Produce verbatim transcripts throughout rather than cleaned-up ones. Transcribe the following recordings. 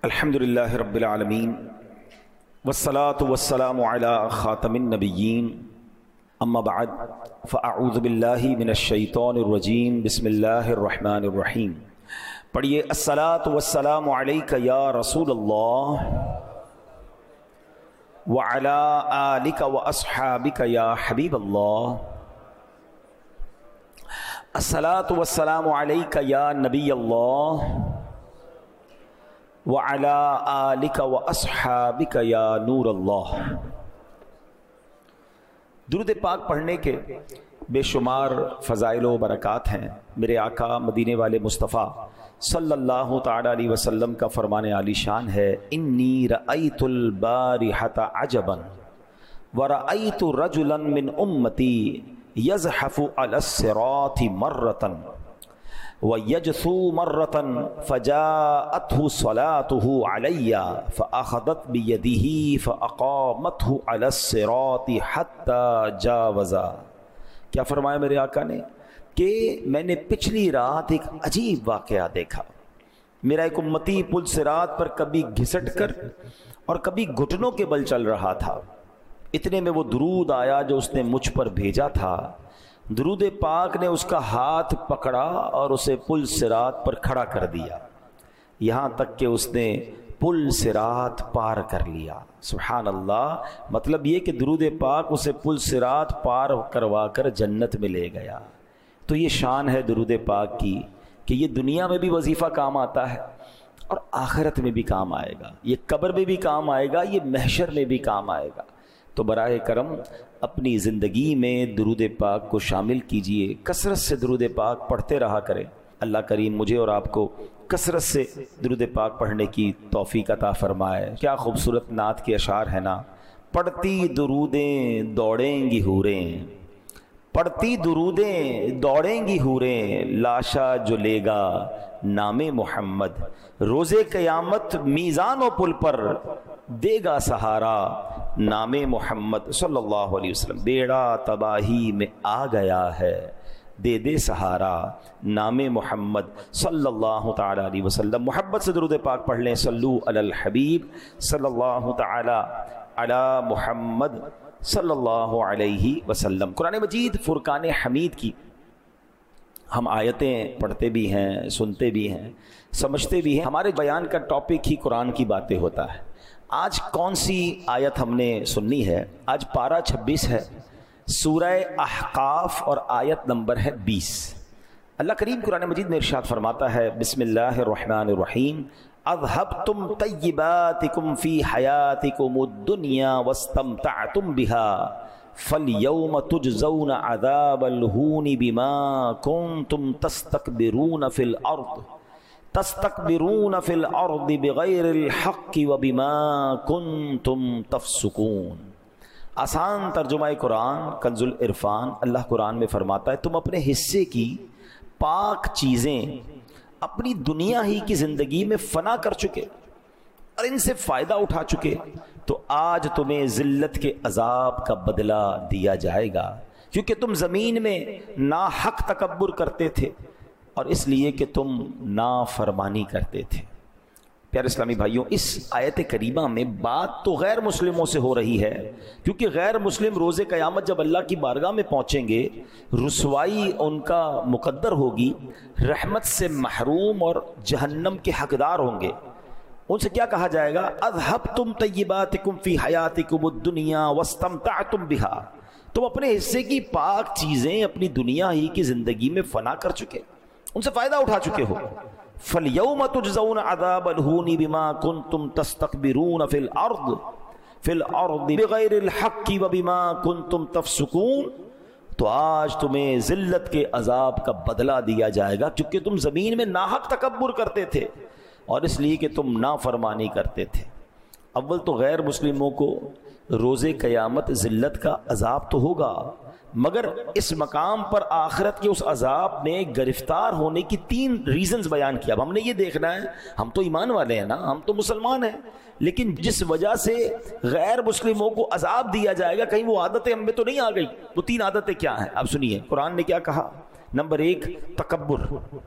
الحمدللہ رب العالمین والصلاة والسلام علی خاتم النبیین اما بعد فاعوذ باللہ من الشیطان الرجیم بسم اللہ الرحمن الرحیم. پڑھیے الصلاة والسلام علیک یا رسول اللہ وعلی آلک واصحابک یا حبیب اللہ. الصلاة والسلام علیک یا نبی اللہ وعلی آلک واصحابک یا نور اللہ. درود پاک پڑھنے کے بے شمار فضائل و برکات ہیں. میرے آقا مدینے والے مصطفیٰ صلی اللہ تعالی علیہ وسلم کا فرمان عالی شان ہے، انی رأیت البارحۃ عجبا ورأیت رجلا من امتی یزحف علی الصراط مرۃ وَيَجْثُو مَرَّةً فَجَاءَتْهُ صَلَاتُهُ عَلَيَّ فَأَخَذَتْ بِيَدِهِ فَأَقَامَتْهُ عَلَى الصِّرَاطِ حَتَّى جَاوَزَا. کیا فرمایا میرے آقا نے کہ میں نے پچھلی رات ایک عجیب واقعہ دیکھا. میرا ایک امتی پل صراط پر کبھی گھسٹ کر اور کبھی گھٹنوں کے بل چل رہا تھا. اتنے میں وہ درود آیا جو اس نے مجھ پر بھیجا تھا. درود پاک نے اس کا ہاتھ پکڑا اور اسے پل صراط پر کھڑا کر دیا، یہاں تک کہ اس نے پل صراط پار کر لیا. سبحان اللہ. مطلب یہ کہ درود پاک اسے پل صراط پار کروا کر جنت میں لے گیا. تو یہ شان ہے درود پاک کی کہ یہ دنیا میں بھی وظیفہ کام آتا ہے اور آخرت میں بھی کام آئے گا. یہ قبر میں بھی کام آئے گا، یہ محشر میں بھی کام آئے گا. تو براہ کرم اپنی زندگی میں درود پاک کو شامل کیجئے، کثرت سے درود پاک پڑھتے رہا کریں. اللہ کریم مجھے اور آپ کو کثرت سے درود پاک پڑھنے کی توفیق عطا فرمائے. کیا خوبصورت نعت کے اشعار ہیں نا. پڑھتی درودیں دوڑیں گی حوریں، پڑھتی درودیں دوڑیں گی حوریں، لاشا جو لے گا نام محمد، روز قیامت میزان و پل پر دے گا سہارا نام محمد صلی اللہ علیہ وسلم. بیڑا تباہی میں آ گیا ہے، دے دے سہارا نام محمد صلی اللہ تعالی علیہ وسلم. محبت سے درود پاک پڑھ لیں. صلو علی الحبیب صلی اللہ تعالی علی محمد صلی اللہ علیہ وسلم. قرآن مجید فرقان حمید کی ہم آیتیں پڑھتے بھی ہیں، سنتے بھی ہیں، سمجھتے بھی ہیں. ہمارے بیان کا ٹاپک ہی قرآن کی باتیں ہوتا ہے. آج کون سی آیت ہم نے سننی ہے؟ آج پارہ چھبیس ہے، سورہ احقاف اور آیت نمبر ہے بیس. اللہ کریم قرآن مجید میں ارشاد فرماتا ہے، بسم اللہ الرحمن الرحیم، اذهبتم طیباتکم فی حیاتکم الدنیا واستمتعتم بها فالیوم تجزون عذاب الہون بما کنتم تستکبرون فی الارض تستکبرون فی الارض بغیر الحق وبما کنتم تفسقون. آسان ترجمہ قرآن کنز العرفان. اللہ قرآن میں فرماتا ہے تم اپنے حصے کی پاک چیزیں اپنی دنیا ہی کی زندگی میں فنا کر چکے اور ان سے فائدہ اٹھا چکے، تو آج تمہیں ذلت کے عذاب کا بدلہ دیا جائے گا، کیونکہ تم زمین میں ناحق تکبر کرتے تھے اور اس لیے کہ تم نافرمانی کرتے تھے. پیارے اسلامی بھائیوں، اس آیت کریمہ میں بات تو غیر مسلموں سے ہو رہی ہے، کیونکہ غیر مسلم روز قیامت جب اللہ کی بارگاہ میں پہنچیں گے، رسوائی ان کا مقدر ہوگی، رحمت سے محروم اور جہنم کے حقدار ہوں گے. ان سے کیا کہا جائے گا؟ اذهبتم طیباتکم فی حیاتکم الدنیا واستمتعتم بها. تم اپنے حصے کی پاک چیزیں اپنی دنیا ہی کی زندگی میں فنا کر چکے، ان سے فائدہ اٹھا چکے ہو. فَالْيَوْمَ تُجْزَوْنَ عَذَابَ الْهُونِ بِمَا كُنْتُمْ تَسْتَكْبِرُونَ فِي الْأَرْضِ فِي الْأَرْضِ بِغَيْرِ الْحَقِّ وَبِمَا كُنْتُمْ تَفْسُقُونَ. تو آج تمہیں ذلت کے عذاب کا بدلہ دیا جائے گا کیونکہ تم زمین میں ناحق تکبر کرتے تھے اور اس لیے کہ تم نافرمانی کرتے تھے. اول تو غیر مسلموں کو روز قیامت ذلت کا عذاب تو ہوگا، مگر اس مقام پر آخرت کے اس عذاب میں گرفتار ہونے کی تین ریزنز بیان کیا. اب ہم نے یہ دیکھنا ہے، ہم تو ایمان والے ہیں نا، ہم تو مسلمان ہیں، لیکن جس وجہ سے غیر مسلموں کو عذاب دیا جائے گا کہیں وہ عادتیں ہم میں تو نہیں آ گئی. وہ تین عادتیں کیا ہیں؟ اب سنیے قرآن نے کیا کہا. نمبر ایک، تکبر.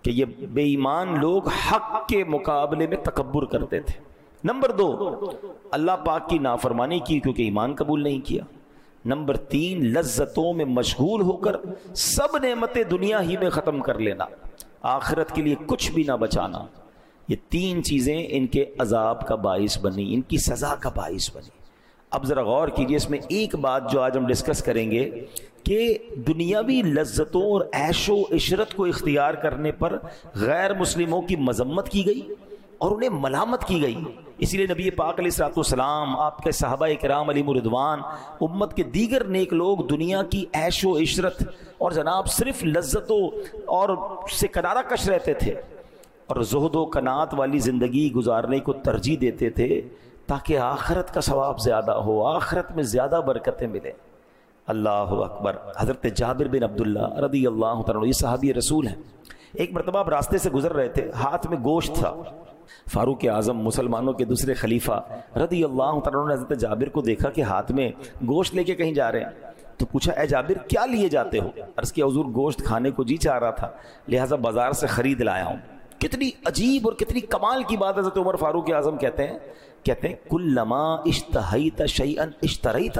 کہ یہ بے ایمان لوگ حق کے مقابلے میں تکبر کرتے تھے۔ نمبر دو، اللہ پاک کی نافرمانی کی کیونکہ ایمان قبول نہیں کیا۔ نمبر تین، لذتوں میں مشغول ہو کر سب نعمتیں دنیا ہی میں ختم کر لینا، آخرت کے لیے کچھ بھی نہ بچانا۔ یہ تین چیزیں ان کے عذاب کا باعث بنی، ان کی سزا کا باعث بنی۔ اب ذرا غور کیجئے، اس میں ایک بات جو آج ہم ڈسکس کریں گے کہ دنیاوی لذتوں اور عیش و عشرت کو اختیار کرنے پر غیر مسلموں کی مذمت کی گئی اور انہیں ملامت کی گئی۔ اسی لیے نبی پاک علیہ الصلوۃ والسلام، آپ کے صحابہ کرام علیہم الرضوان، امت کے دیگر نیک لوگ دنیا کی عیش و عشرت اور جناب صرف لذتوں اور سے کنارہ کش رہتے تھے اور زہد و قناعت والی زندگی گزارنے کو ترجیح دیتے تھے تاکہ آخرت کا ثواب زیادہ ہو، آخرت میں زیادہ برکتیں ملیں۔ اللہ اکبر۔ حضرت جابر بن عبداللہ رضی اللہ تعالیٰ، یہ صحابی رسول ہیں، ایک مرتبہ آپ راستے سے گزر رہے تھے، ہاتھ میں گوشت تھا۔ فاروق اعظم مسلمانوں کے دوسرے خلیفہ رضی اللہ تعالیٰ نے حضرت جابر کو دیکھا کہ ہاتھ میں گوشت لے کے کہیں جا رہے ہیں، تو پوچھا اے جابر کیا لیے جاتے ہو؟ عرض کیا حضور گوشت کھانے کو جی چاہ رہا تھا، لہٰذا بازار سے خرید لایا ہوں۔ کتنی عجیب اور کتنی کمال کی بات حضرت عمر فاروق اعظم کہتے ہیں کہتے ہیں کلما اشتہیت شیئا اشتریت،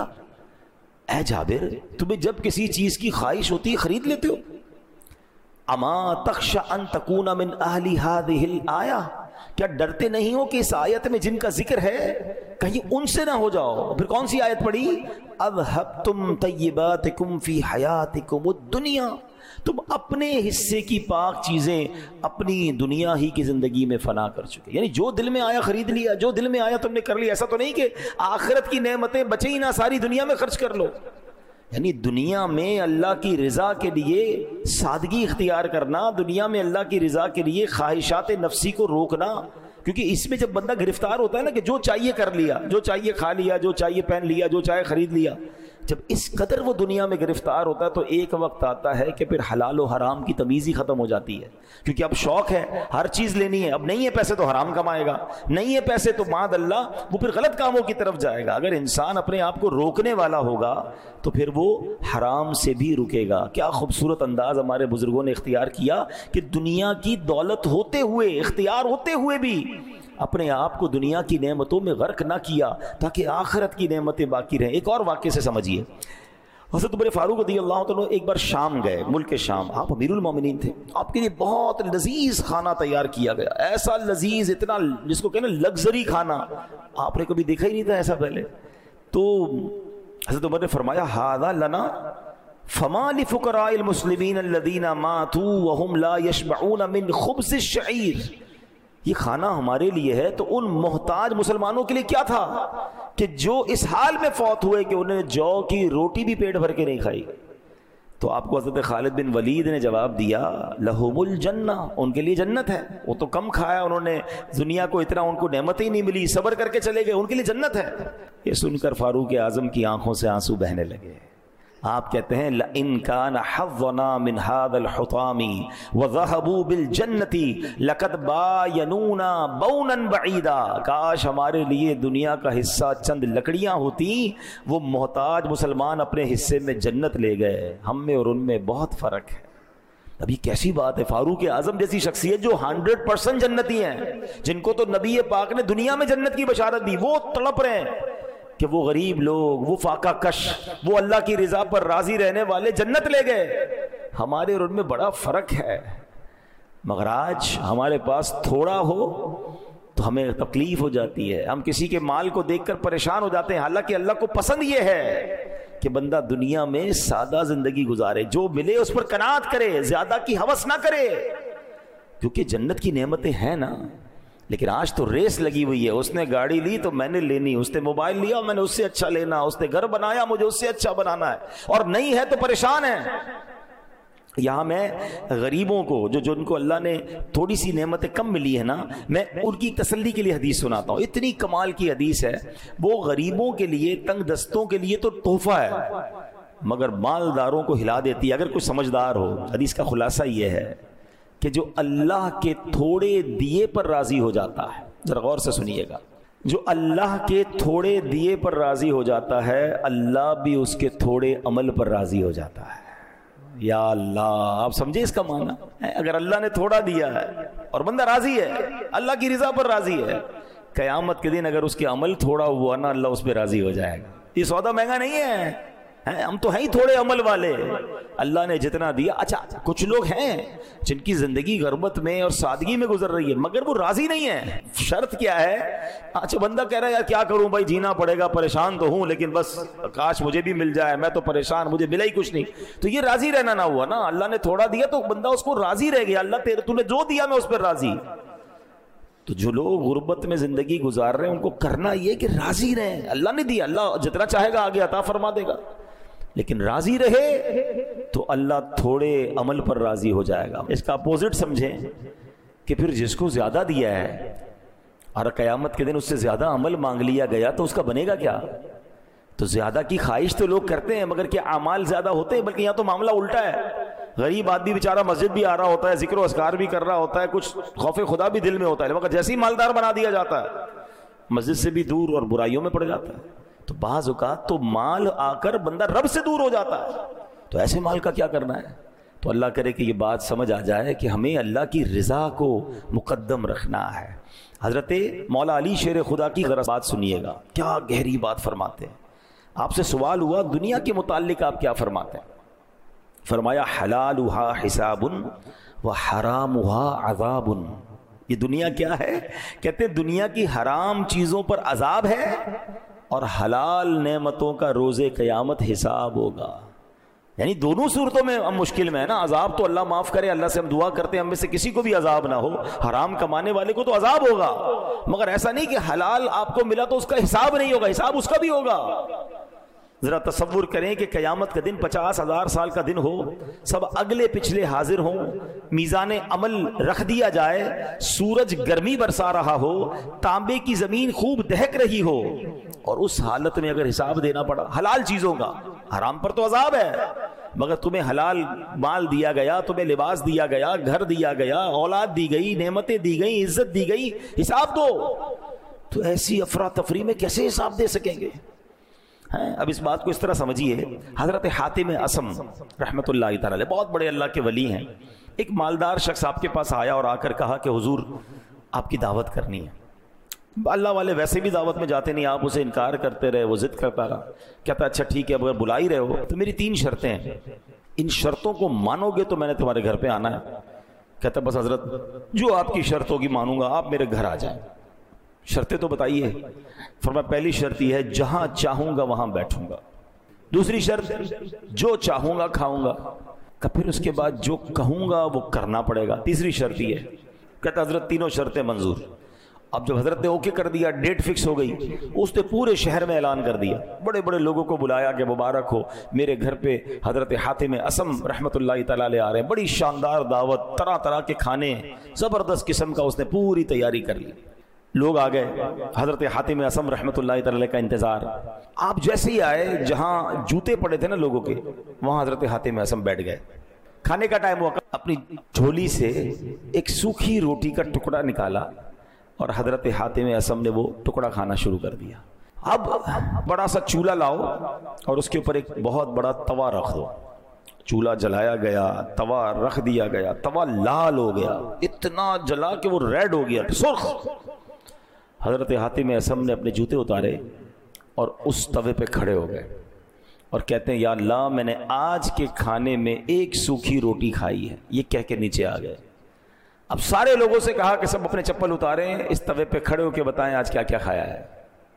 اے جابر تمہیں جب کسی چیز کی خواہش ہوتی ہے خرید لیتے ہو۔ اما تخشى ان تکون من اہل هذه الآیہ، کیا ڈرتے نہیں ہو کہ اس آیت میں جن کا ذکر ہے کہیں ان سے نہ ہو جاؤ؟ پھر کون سی آیت پڑھی؟ اذهبتم طیباتکم فی حیاتکم الدنیا، تم اپنے حصے کی پاک چیزیں اپنی دنیا ہی کی زندگی میں فنا کر چکے، یعنی جو دل میں آیا خرید لیا، جو دل میں آیا تم نے کر لیا۔ ایسا تو نہیں کہ آخرت کی نعمتیں بچیں ہی نہ، ساری دنیا میں خرچ کر لو۔ یعنی دنیا میں اللہ کی رضا کے لیے سادگی اختیار کرنا، دنیا میں اللہ کی رضا کے لیے خواہشات نفسی کو روکنا، کیونکہ اس میں جب بندہ گرفتار ہوتا ہے نا کہ جو چاہیے کر لیا، جو چاہیے کھا لیا، جو چاہیے پہن لیا، جو چاہے خرید لیا، جب اس قدر وہ دنیا میں گرفتار ہوتا ہے تو ایک وقت آتا ہے کہ پھر حلال و حرام کی تمیز ہی ختم ہو جاتی ہے، کیونکہ اب شوق ہے، ہر چیز لینی ہے، اب نہیں ہے پیسے تو حرام کمائے گا، نہیں ہے پیسے تو معاذ اللہ وہ پھر غلط کاموں کی طرف جائے گا۔ اگر انسان اپنے آپ کو روکنے والا ہوگا تو پھر وہ حرام سے بھی رکے گا۔ کیا خوبصورت انداز ہمارے بزرگوں نے اختیار کیا کہ دنیا کی دولت ہوتے ہوئے، اختیار ہوتے ہوئے بھی اپنے آپ کو دنیا کی نعمتوں میں غرق نہ کیا تاکہ آخرت کی نعمتیں باقی رہیں۔ ایک اور واقعے سے سمجھیے، حضرت عمر فاروق رضی اللہ تعالیٰ ایک بار شام گئے، ملک شام، آپ امیر المومنین تھے، آپ کے لیے بہت لذیذ کھانا تیار کیا گیا، ایسا لذیذ، اتنا جس کو کہنا لگژری کھانا، آپ نے کبھی دیکھا ہی نہیں تھا ایسا پہلے۔ تو حضرت عمر نے فرمایا ھذا لنا فما لفقراء المسلمین الذین ماتوا وهم لا یشبعون من خبز الشعیر، یہ کھانا ہمارے لیے ہے تو ان محتاج مسلمانوں کے لیے کیا تھا کہ جو اس حال میں فوت ہوئے کہ انہیں جو کی روٹی بھی پیٹ بھر کے نہیں کھائی۔ تو آپ کو حضرت خالد بن ولید نے جواب دیا لہم الجنہ، ان کے لیے جنت ہے، وہ تو کم کھایا انہوں نے، دنیا کو اتنا ان کو نعمتیں ہی نہیں ملی، صبر کر کے چلے گئے، ان کے لیے جنت ہے۔ یہ سن کر فاروق اعظم کی آنکھوں سے آنسو بہنے لگے۔ آپ کہتے ہیں لَإِن كَانَ حَظُّنَا مِنْ هَذَا الْحُطَامِ وَذَهَبُوا بِالْجَنَّةِ لَقَدْ بَايَنُونَا بَوْنًا بَعِيدًا، کاش ہمارے لیے دنیا کا حصہ چند لکڑیاں ہوتی، وہ محتاج مسلمان اپنے حصے میں جنت لے گئے، ہم میں اور ان میں بہت فرق ہے۔ اب یہ کیسی بات ہے، فاروق اعظم جیسی شخصیت جو ہنڈریڈ پرسینٹ جنتی ہیں، جن کو تو نبی پاک نے دنیا میں جنت کی بشارت دی، وہ تڑپ رہے ہیں کہ وہ غریب لوگ، وہ فاقہ کش، وہ اللہ کی رضا پر راضی رہنے والے جنت لے گئے، ہمارے اور ان میں بڑا فرق ہے۔ مگر آج ہمارے پاس تھوڑا ہو تو ہمیں تکلیف ہو جاتی ہے، ہم کسی کے مال کو دیکھ کر پریشان ہو جاتے ہیں، حالانکہ اللہ کو پسند یہ ہے کہ بندہ دنیا میں سادہ زندگی گزارے، جو ملے اس پر قناعت کرے، زیادہ کی ہوس نہ کرے، کیونکہ جنت کی نعمتیں ہیں نا۔ لیکن آج تو ریس لگی ہوئی ہے، اس نے گاڑی لی تو میں نے لینی، اس نے موبائل لیا میں نے اس سے اچھا لینا، اس نے گھر بنایا مجھے اس سے اچھا بنانا ہے، اور نہیں ہے تو پریشان ہے۔ یہاں میں غریبوں کو جو جن کو اللہ نے تھوڑی سی نعمتیں کم ملی ہے نا، میں ان کی تسلی کے لیے حدیث سناتا ہوں، اتنی کمال کی حدیث ہے، وہ غریبوں کے لیے، تنگ دستوں کے لیے تو تحفہ ہے، مگر مالداروں کو ہلا دیتی ہے اگر کوئی سمجھدار ہو۔ حدیث کا خلاصہ یہ ہے کہ جو اللہ کے تھوڑے دیے پر راضی ہو جاتا ہے، ذرا غور سے سنیے گا، جو اللہ کے تھوڑے دیے پر راضی ہو جاتا ہے، اللہ بھی اس کے تھوڑے عمل پر راضی ہو جاتا ہے۔ یا اللہ، آپ سمجھے اس کا معنی؟ اگر اللہ نے تھوڑا دیا ہے اور بندہ راضی ہے، اللہ کی رضا پر راضی ہے، قیامت کے دن اگر اس کے عمل تھوڑا ہوا نا، اللہ اس پہ راضی ہو جائے گا۔ یہ سودا مہنگا نہیں ہے، ہم تو ہیں ہی تھوڑے عمل والے، اللہ نے جتنا دیا۔ اچھا کچھ لوگ ہیں جن کی زندگی غربت میں اور سادگی میں گزر رہی ہے مگر وہ راضی نہیں ہے۔ شرط کیا ہے؟ اچھا بندہ کہہ رہا ہے یار کیا کروں بھائی، جینا پڑے گا، پریشان تو ہوں لیکن بس کاش مجھے بھی مل جائے، میں تو پریشان، مجھے ملا ہی کچھ نہیں۔ تو یہ راضی رہنا نہ ہوا نا، اللہ نے تھوڑا دیا تو بندہ اس کو راضی رہ گیا، اللہ تیرے تو نے جو دیا میں اس پر راضی۔ تو جو لوگ غربت میں زندگی گزار رہے ہیں ان کو کرنا یہ کہ راضی رہیں، اللہ نے دیا، اللہ جتنا چاہے گا آگے عطا فرما دے گا، لیکن راضی رہے تو اللہ تھوڑے عمل پر راضی ہو جائے گا۔ اس کا اپوزٹ سمجھیں کہ پھر جس کو زیادہ دیا ہے اور قیامت کے دن اس سے زیادہ عمل مانگ لیا گیا تو اس کا بنے گا کیا؟ تو زیادہ کی خواہش تو لوگ کرتے ہیں مگر کیا اعمال زیادہ ہوتے ہیں؟ بلکہ یہاں تو معاملہ الٹا ہے، غریب آدمی بیچارہ مسجد بھی آ رہا ہوتا ہے، ذکر و اذکار بھی کر رہا ہوتا ہے، کچھ خوف خدا بھی دل میں ہوتا ہے، مگر جیسے ہی مالدار بنا دیا جاتا ہے مسجد سے بھی دور اور برائیوں میں پڑ جاتا ہے۔ تو بعض اوقات تو مال آ کر بندہ رب سے دور ہو جاتا ہے، تو ایسے مال کا کیا کرنا ہے؟ تو اللہ کرے کہ یہ بات سمجھ آ جائے کہ ہمیں اللہ کی رضا کو مقدم رکھنا ہے۔ حضرت مولا علی شیر خدا کی ذرا بات سنیے گا، کیا گہری بات فرماتے ہیں۔ آپ سے سوال ہوا دنیا کے متعلق آپ کیا فرماتے ہیں؟ فرمایا حلالھا حساب و حرامھا عذاب۔ یہ دنیا کیا ہے؟ کہتے ہیں دنیا کی حرام چیزوں پر عذاب ہے اور حلال نعمتوں کا روز قیامت حساب ہوگا۔ یعنی دونوں صورتوں میں ہم مشکل میں ہے نا، عذاب تو اللہ معاف کرے، اللہ سے ہم دعا کرتے ہیں ہم میں سے کسی کو بھی عذاب نہ ہو، حرام کمانے والے کو تو عذاب ہوگا، مگر ایسا نہیں کہ حلال آپ کو ملا تو اس کا حساب نہیں ہوگا، حساب اس کا بھی ہوگا۔ ذرا تصور کریں کہ قیامت کا دن پچاس ہزار سال کا دن ہو، سب اگلے پچھلے حاضر ہوں، میزان عمل رکھ دیا جائے، سورج گرمی برسا رہا ہو، تانبے کی زمین خوب دہک رہی ہو، اور اس حالت میں اگر حساب دینا پڑا حلال چیزوں کا، حرام پر تو عذاب ہے مگر تمہیں حلال مال دیا گیا، تمہیں لباس دیا گیا، گھر دیا گیا، اولاد دی گئی، نعمتیں دی گئی، عزت دی گئی، حساب دو، تو ایسی افراتفری میں کیسے حساب دے سکیں گے؟ اب اس بات کو اس طرح سمجھیے، حضرت حاتم اصم رحمت اللہ تعالی بہت بڑے اللہ کے ولی ہیں، ایک مالدار شخص آپ کے پاس آیا اور آ کر کہا کہ حضور آپ کی دعوت کرنی ہے۔ اللہ والے ویسے بھی دعوت میں جاتے نہیں، آپ اسے انکار کرتے رہے، وہ ضد کرتا رہا، کہتا اچھا ٹھیک ہے اگر بلا ہی رہے ہو تو میری تین شرطیں ہیں، ان شرطوں کو مانو گے تو میں نے تمہارے گھر پہ آنا ہے۔ کہتا بس حضرت جو آپ کی شرط ہوگی مانوں گا، آپ میرے گھر آ جائیں۔ شرطیں تو بتائیے۔ فرمایا پہلی شرط یہ ہے جہاں چاہوں گا وہاں بیٹھوں گا، دوسری شرط جو چاہوں گا کھاؤں گا، پھر اس کے بعد جو کہوں گا وہ کرنا پڑے گا، تیسری شرط یہ ہے۔ کہتا حضرت تینوں شرطیں منظور۔ اب جب حضرت نے اوکے کر دیا، ڈیٹ فکس ہو گئی، اس نے پورے شہر میں اعلان کر دیا، بڑے بڑے لوگوں کو بلایا کہ مبارک ہو میرے گھر پہ حضرت حاتم اصم رحمت اللہ تعالی علیہ آ رہے ہیں، بڑی شاندار دعوت، طرح طرح کے کھانے، زبردست قسم کا اس نے پوری تیاری کر لی۔ لوگ آ گئے، حضرت حاتم اصم رحمت اللہ تعالی کا انتظار۔ آپ جیسے ہی آئے، جہاں جوتے پڑے تھے نا لوگوں کے، وہاں حضرت حاتم اصم بیٹھ گئے۔ کھانے کا ٹائم ہوا، اپنی جھولی سے ایک سوکھی روٹی کا ٹکڑا نکالا اور حضرت حاتم اصم نے وہ ٹکڑا کھانا شروع کر دیا۔ اب بڑا سا چولہا لاؤ اور اس کے اوپر ایک بہت بڑا توا رکھ دو۔ چولہا جلایا گیا، توا رکھ دیا گیا، توا لال ہو گیا، اتنا جلا کہ وہ ریڈ ہو گیا، سرخ۔ حضرت حاتم اصم نے اپنے جوتے اتارے اور اس توے پہ کھڑے ہو گئے اور کہتے ہیں یا اللہ میں نے آج کے کھانے میں ایک سوکھی روٹی کھائی ہے، یہ کہہ کے نیچے آ گئے۔ اب سارے لوگوں سے کہا کہ سب اپنے چپل اتاریں، اس توے پہ کھڑے ہو کے بتائیں آج کیا کیا کھایا ہے۔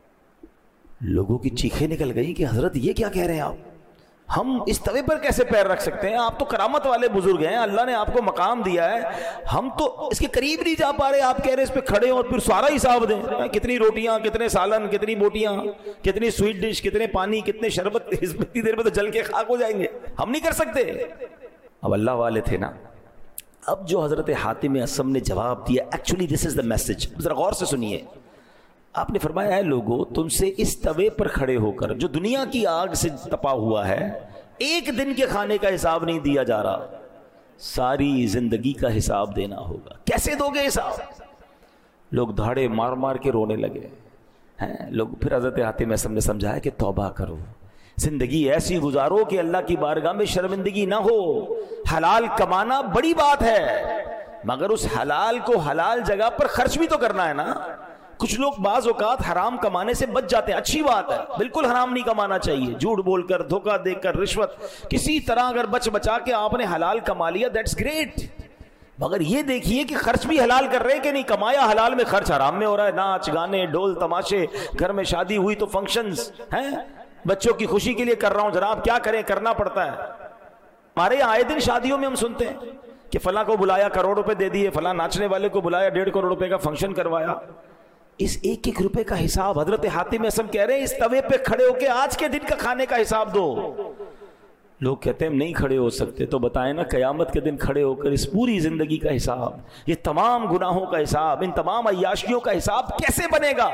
لوگوں کی چیخیں نکل گئی کہ حضرت یہ کیا کہہ رہے ہیں آپ، ہم اس توے پر کیسے پیر رکھ سکتے ہیں، آپ تو کرامت والے بزرگ ہیں، اللہ نے آپ کو مقام دیا ہے، ہم تو اس کے قریب نہیں جا پا رہے، آپ کہہ رہے اس پہ کھڑے اور پھر سارا حساب دیں، کتنی روٹیاں، کتنے سالن، کتنی بوٹیاں، کتنی سویٹ ڈش، کتنے پانی، کتنے شربت، اتنی دیر میں تو جل کے خاک ہو جائیں گے، ہم نہیں کر سکتے۔ اب اللہ والے تھے نا۔ اب جو حضرت حاتم اصم نے جواب دیا، actually this is the message, ذرا غور سے سنیے۔ آپ نے فرمایا اے لوگو تم سے اس توے پر کھڑے ہو کر جو دنیا کی آگ سے تپا ہوا ہے، ایک دن کے کھانے کا حساب نہیں دیا جا رہا، ساری زندگی کا حساب دینا ہوگا۔ کیسے دو گے حساب؟ لوگ دھاڑے مار مار کے رونے لگے ہیں۔ لوگ پھر حضرت حاتم اصم نے سمجھایا کہ توبہ کرو، زندگی ایسی گزارو کہ اللہ کی بارگاہ میں شرمندگی نہ ہو. حلال کمانا بڑی بات ہے، مگر اس حلال کو حلال جگہ پر خرچ بھی تو کرنا ہے نا. کچھ لوگ بعض اوقات حرام کمانے سے بچ جاتے ہیں، اچھی بات ہے، بالکل حرام نہیں کمانا چاہیے. جھوٹ بول کر، دھوکہ دے کر، رشوت، کسی طرح اگر بچ بچا کے آپ نے حلال کما لیا، دیٹس گریٹ. مگر یہ دیکھیے کہ خرچ بھی حلال کر رہے ہیں کہ نہیں. کمایا حلال میں، خرچ حرام میں ہو رہا ہے. ناچ گانے، ڈھول تماشے، گھر میں شادی ہوئی تو فنکشنز ہیں، بچوں کی خوشی کے لیے کر رہا ہوں. جناب کیا کریں، کرنا پڑتا ہے. ہمارے آئے دن شادیوں میں ہم سنتے ہیں کہ فلاں کو بلایا کروڑ روپے دے دیے، فلاں ناچنے والے کو بلایا ڈیڑھ کروڑ روپے کا فنکشن کروایا. اس ایک ایک روپے کا حساب حضرت حاتم اسم کہہ رہے ہیں اس توے پہ کھڑے ہو کے آج کے دن کا کھانے کا حساب دو. لوگ کہتے ہیں ہم نہیں کھڑے ہو سکتے، تو بتائیں نا قیامت کے دن کھڑے ہو کر اس پوری زندگی کا حساب، یہ تمام گناہوں کا حساب، ان تمام عیاشیوں کا حساب کیسے بنے گا.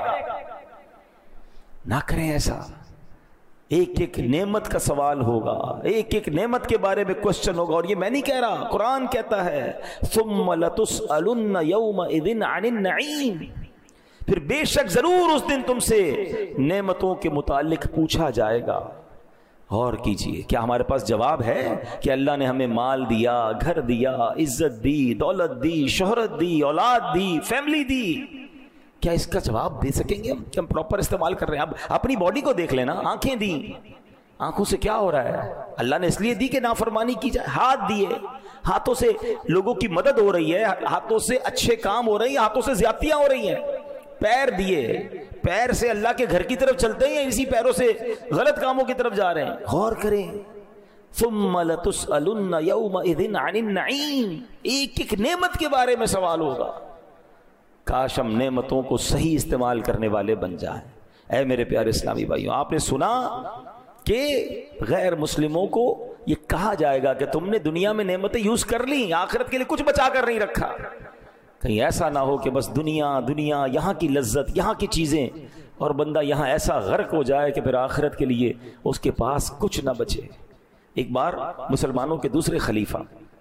نہ کریں ایسا. ایک ایک نعمت کا سوال ہوگا، ایک ایک نعمت کے بارے میں کوسچن ہوگا. اور یہ میں نہیں کہہ رہا، قرآن کہتا ہے ثم لتسألن یومئذ عن النعیم، پھر بے شک ضرور اس دن تم سے نعمتوں کے متعلق پوچھا جائے گا. اور کیجئے، کیا ہمارے پاس جواب ہے کہ اللہ نے ہمیں مال دیا، گھر دیا، عزت دی، دولت دی، شہرت دی، اولاد دی، فیملی دی؟ کیا اس کا جواب دے سکیں گے ہم کہ ہم پراپر استعمال کر رہے ہیں؟ اب اپنی باڈی کو دیکھ لینا. آنکھیں دی، آنکھوں سے کیا ہو رہا ہے؟ اللہ نے اس لیے دی کہ نافرمانی کی جائے. ہاتھ دیے، ہاتھوں سے لوگوں کی مدد ہو رہی ہے، ہاتھوں سے اچھے کام ہو رہے ہیں، ہاتھوں سے زیادتیاں ہو رہی ہیں. پیر دیے، پیر سے اللہ کے گھر کی طرف چلتے ہیں، اسی پیروں سے غلط کاموں کی طرف جا رہے ہیں. غور کریں. ثم لتسألن یومئذ عن النعیم، ایک ایک نعمت کے بارے میں سوال ہوگا. کاش ہم نعمتوں کو صحیح استعمال کرنے والے بن جائیں. اے میرے پیارے اسلامی بھائیوں، آپ نے سنا کہ غیر مسلموں کو یہ کہا جائے گا کہ تم نے دنیا میں نعمتیں یوز کر لی، آخرت کے لیے کچھ بچا کر نہیں رکھا. کہیں ایسا نہ ہو کہ بس دنیا دنیا یہاں کی لذت، یہاں کی چیزیں، اور بندہ یہاں ایسا غرق ہو جائے کہ پھر آخرت کے لیے اس کے پاس کچھ نہ بچے. ایک بار مسلمانوں کے دوسرے خلیفہ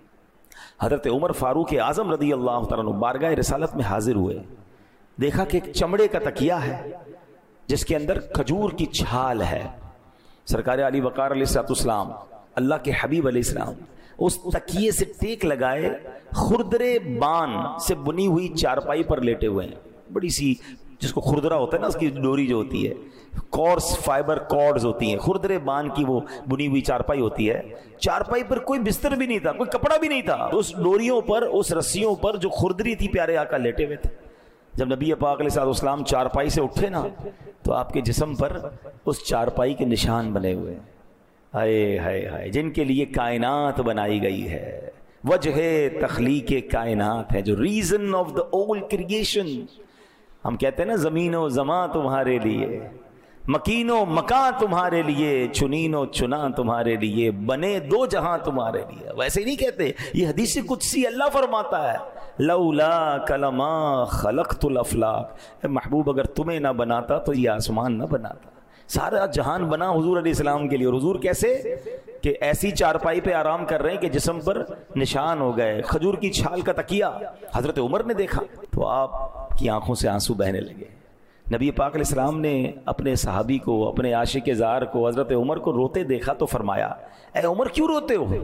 حضرت عمر فاروق اعظم رضی اللہ تعالیٰ عنہ بارگاہ رسالت میں حاضر ہوئے. دیکھا کہ ایک چمڑے کا تکیہ ہے جس کے اندر کھجور کی چھال ہے. سرکار علی وقار علیہ الصلوۃ والسلام، اللہ کے حبیب علیہ السلام، اس تکیے سے ٹیک لگائے خردرے بان سے بنی ہوئی چارپائی پر لیٹے ہوئے ہیں. بڑی سی جس کو خردرا ہوتا ہے نا، اس کی ڈوری جو ہوتی ہے، کورس فائبر کارڈز ہوتی ہیں، خردرے بان کی وہ بنی ہوئی چارپائی ہوتی ہے. چارپائی پر کوئی بستر بھی نہیں تھا، کوئی کپڑا بھی نہیں تھا. اس ڈوریوں پر، اس رسیوں پر جو خردری تھی، پیارے آقا لیٹے ہوئے تھے. جب نبی پاک علیہ الصلوۃ والسلام چارپائی سے اٹھے نا، تو آپ کے جسم پر اس چارپائی کے نشان بنے ہوئے. ہائے ہائے ہائے، جن کے لیے کائنات بنائی گئی ہے، وجہ تخلیق کائنات ہے، جو ریزن آف دا اول کریشن. ہم کہتے ہیں نا زمین و زمان تمہارے لیے، مکین و مکان تمہارے لیے، چنین و چنا تمہارے لیے، بنے دو جہاں تمہارے لیے. ویسے ہی نہیں کہتے، یہ حدیث قدسی اللہ فرماتا ہے لولا کلما خلقت الافلاق. محبوب اگر تمہیں نہ بناتا تو یہ آسمان نہ بناتا. سارا جہان بنا حضور علیہ السلام کے لیے. اور حضور کیسے کہ ایسی چارپائی پہ آرام کر رہے ہیں کہ جسم پر نشان ہو گئے، کھجور کی چھال کا تکیہ. حضرت عمر نے دیکھا تو آپ کی آنکھوں سے آنسو بہنے لگے. نبی پاک علیہ السلام نے اپنے صحابی کو، اپنے عاشق زار کو، حضرت عمر کو روتے دیکھا تو فرمایا اے عمر کیوں روتے ہو؟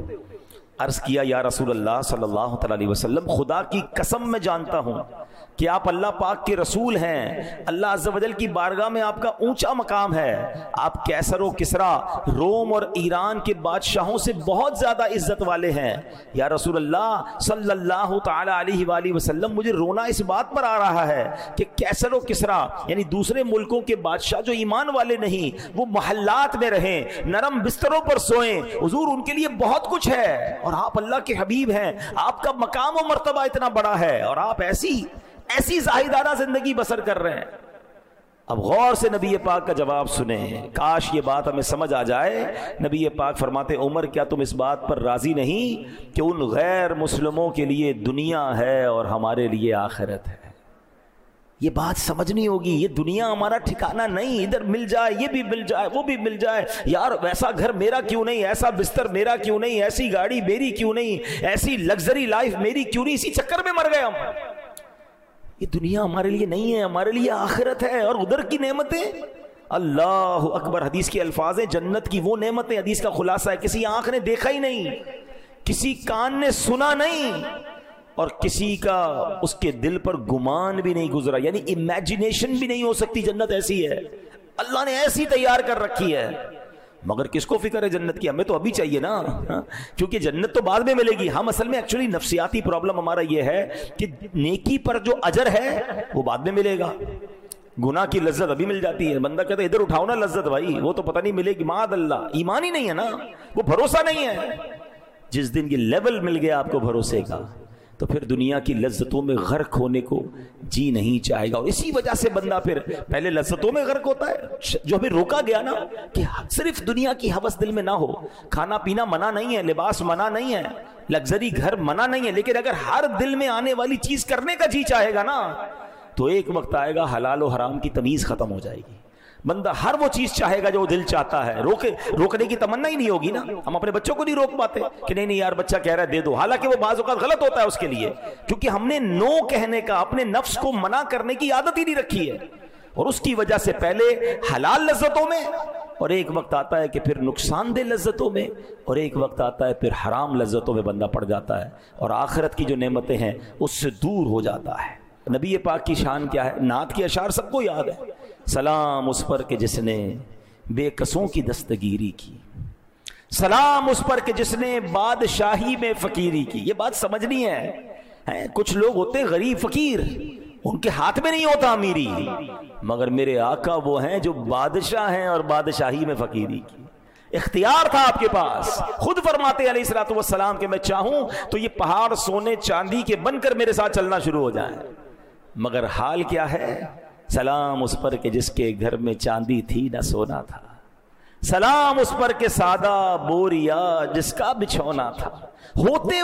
عرض کیا یا رسول اللہ صلی اللہ علیہ وسلم، خدا کی قسم میں جانتا ہوں کہ آپ اللہ پاک کے رسول ہیں، اللہ عز و جل کی بارگاہ میں آپ کا اونچا مقام ہے، آپ کیسر و کسرا، روم اور ایران کے بادشاہوں سے بہت زیادہ عزت والے ہیں. یا رسول اللہ صلی اللہ تعالی علیہ وآلہ وسلم، مجھے رونا اس بات پر آ رہا ہے کہ کیسر و کسرا یعنی دوسرے ملکوں کے بادشاہ جو ایمان والے نہیں، وہ محلات میں رہیں، نرم بستروں پر سوئیں. حضور ان کے لیے بہت کچھ ہے، اور آپ اللہ کے حبیب ہیں، آپ کا مقام و مرتبہ اتنا بڑا ہے، اور آپ ایسی ایسی زاہدانہ زندگی بسر کر رہے ہیں. اب غور سے نبی پاک کا جواب سنیں، کاش یہ بات ہمیں سمجھ آ جائے. نبی پاک فرماتے عمر کیا تم اس بات پر راضی نہیں کہ ان غیر مسلموں کے لیے دنیا ہے اور ہمارے لیے آخرت ہے؟ یہ بات سمجھنی ہوگی. یہ دنیا ہمارا ٹھکانہ نہیں، ادھر مل جائے یہ بھی مل جائے وہ بھی مل جائے، یار ویسا گھر میرا کیوں نہیں، ایسا بستر میرا کیوں نہیں، ایسی گاڑی میری کیوں نہیں، ایسی لگژری لائف میری کیوں نہیں. اسی چکر میں مر گئے ہم. یہ دنیا ہمارے لیے نہیں ہے، ہمارے لیے آخرت ہے. اور ادھر کی نعمتیں اللہ اکبر. حدیث کے الفاظ ہیں جنت کی وہ نعمتیں, حدیث کا خلاصہ ہے, کسی آنکھ نے دیکھا ہی نہیں, کسی کان نے سنا نہیں, اور کسی کا اس کے دل پر گمان بھی نہیں گزرا, یعنی امیجنیشن بھی نہیں ہو سکتی. جنت ایسی ہے, اللہ نے ایسی تیار کر رکھی ہے. مگر کس کو فکر ہے جنت کی؟ ہمیں تو ابھی چاہیے نا, کیونکہ جنت تو بعد میں ملے گی. ہم اصل میں ایکچولی نفسیاتی پرابلم ہمارا یہ ہے کہ نیکی پر جو اجر ہے وہ بعد میں ملے گا, گناہ کی لذت ابھی مل جاتی ہے. بندہ کہتا ہے ادھر اٹھاؤ نا لذت بھائی, وہ تو پتہ نہیں ملے گی. معاذ اللہ, ایمان ہی نہیں ہے نا, وہ بھروسہ نہیں ہے. جس دن یہ لیول مل گیا آپ کو بھروسے کا, تو پھر دنیا کی لذتوں میں غرق ہونے کو جی نہیں چاہے گا. اور اسی وجہ سے بندہ پھر پہلے لذتوں میں غرق ہوتا ہے, جو ہمیں روکا گیا نا کہ صرف دنیا کی ہوس دل میں نہ ہو. کھانا پینا منع نہیں ہے, لباس منع نہیں ہے, لگژری گھر منع نہیں ہے, لیکن اگر ہر دل میں آنے والی چیز کرنے کا جی چاہے گا نا, تو ایک وقت آئے گا حلال و حرام کی تمیز ختم ہو جائے گی. بندہ ہر وہ چیز چاہے گا جو دل چاہتا ہے, روکے روکنے کی تمنا ہی نہیں ہوگی نا. ہم اپنے بچوں کو نہیں روک پاتے کہ نہیں نہیں یار بچہ کہہ رہا ہے دے دو, حالانکہ وہ بعض اوقات غلط ہوتا ہے اس کے لیے, کیونکہ ہم نے نو کہنے کا, اپنے نفس کو منع کرنے کی عادت ہی نہیں رکھی ہے. اور اس کی وجہ سے پہلے حلال لذتوں میں, اور ایک وقت آتا ہے کہ پھر نقصان دہ لذتوں میں, اور ایک وقت آتا ہے پھر حرام لذتوں میں بندہ پڑ جاتا ہے, اور آخرت کی جو نعمتیں ہیں اس سے دور ہو جاتا ہے. نبی پاک کی شان کیا ہے؟ نعت کے اشعار سب کو یاد ہے. سلام اس پر کہ جس نے بے کسوں کی دستگیری کی, سلام اس پر کہ جس نے بادشاہی میں فقیری کی. یہ بات سمجھنی ہے. کچھ لوگ ہوتے غریب فقیر, ان کے ہاتھ میں نہیں ہوتا امیری, مگر میرے آقا وہ ہیں جو بادشاہ ہیں اور بادشاہی میں فقیری کی. اختیار تھا آپ کے پاس. خود فرماتے علیہ الصلوۃ والسلام کہ میں چاہوں تو یہ پہاڑ سونے چاندی کے بن کر میرے ساتھ چلنا شروع ہو جائیں, مگر حال کیا ہے؟ سلام اس پر کہ جس کے گھر میں چاندی تھی نہ سونا تھا, سلام اس پر کہ سادہ بوریا جس کا بچھونا تھا. ہوتے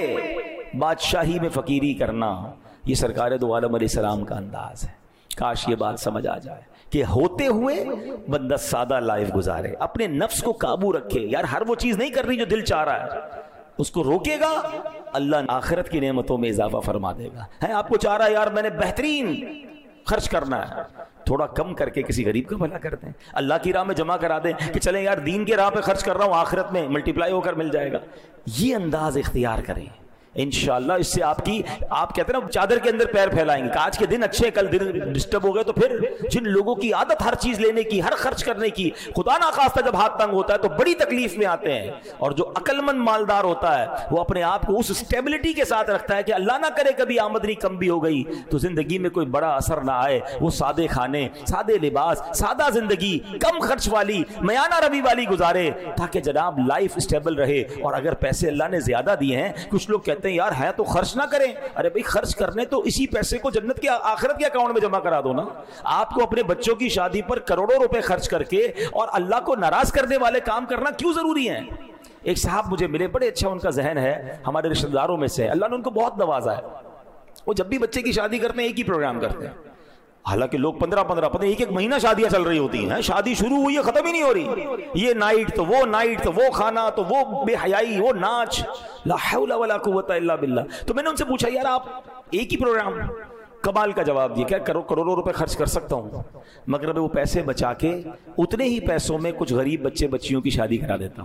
ہوئے بادشاہی میں فقیری کرنا, یہ سرکار دو عالم علیہ السلام کا انداز ہے. کاش یہ بات سمجھ آ جائے کہ ہوتے ہوئے بندہ سادہ لائف گزارے, اپنے نفس کو قابو رکھے. یار ہر وہ چیز نہیں کرنی جو دل چاہ رہا ہے, اس کو روکے گا, اللہ آخرت کی نعمتوں میں اضافہ فرما دے گا. ہے آپ کو چاہ رہا ہے یار میں نے بہترین خرچ کرنا ہے, تھوڑا کم کر کے کسی غریب کا بھلا کر دیں, اللہ کی راہ میں جمع کرا دیں کہ چلیں یار دین کے راہ پہ خرچ کر رہا ہوں, آخرت میں ملٹیپلائی ہو کر مل جائے گا. یہ انداز اختیار کریں انشاءاللہ. اس سے آپ کی, آپ کہتے ہیں نا چادر کے اندر پیر پھیلائیں گے کہ آج کے دن اچھے کل دن ڈسٹرب ہو گئے. تو پھر جن لوگوں کی عادت ہر چیز لینے کی, ہر خرچ کرنے کی, خدا نہ خواستہ جب ہاتھ تنگ ہوتا ہے تو بڑی تکلیف میں آتے ہیں. اور جو عقل مند مالدار ہوتا ہے وہ اپنے آپ کو اس اسٹیبلٹی کے ساتھ رکھتا ہے کہ اللہ نہ کرے کبھی آمدنی کم بھی ہو گئی تو زندگی میں کوئی بڑا اثر نہ آئے. وہ سادے کھانے, سادے لباس, سادہ زندگی, کم خرچ والی, میانہ روی والی گزارے تاکہ جناب لائف اسٹیبل رہے. اور اگر پیسے اللہ نے زیادہ دیے ہیں, کچھ لوگ کہتے ہیں یار ہے تو خرچ نہ کریں. ارے بھائی خرچ کرنے تو اسی پیسے کو جنت کے آخرت کے اکاؤنٹ میں جمع کرا دو نا. آپ کو اپنے بچوں کی شادی پر کروڑوں روپے خرچ کر کے اور اللہ کو ناراض کرنے والے کام کرنا کیوں ضروری ہیں؟ ایک صاحب مجھے ملے, بڑے اچھا ان کا ذہن ہے, ہمارے رشتہ داروں میں سے, اللہ نے ان کو بہت نوازا ہے. وہ جب بھی بچے کی شادی کرتے ہیں ایک ہی پروگرام کرتے ہیں, حالانکہ لوگ پندرہ پندرہ پندرہ ایک ایک مہینہ شادیاں چل رہی ہوتی ہیں. شادی شروع ہوئی ہے ختم ہی نہیں ہو رہی, یہ نائٹ تو وہ نائٹ تو وہ کھانا تو وہ بے حیائی وہ ناچ, لا حول ولا قوت الا باللہ. تو میں نے ان سے پوچھا یار آپ ایک ہی پروگرام, کمال کا جواب دیا, کیا کرو کروڑوں روپے خرچ کر سکتا ہوں مگر میں وہ پیسے بچا کے اتنے ہی پیسوں میں کچھ غریب بچے بچیوں کی شادی کرا دیتا ہوں.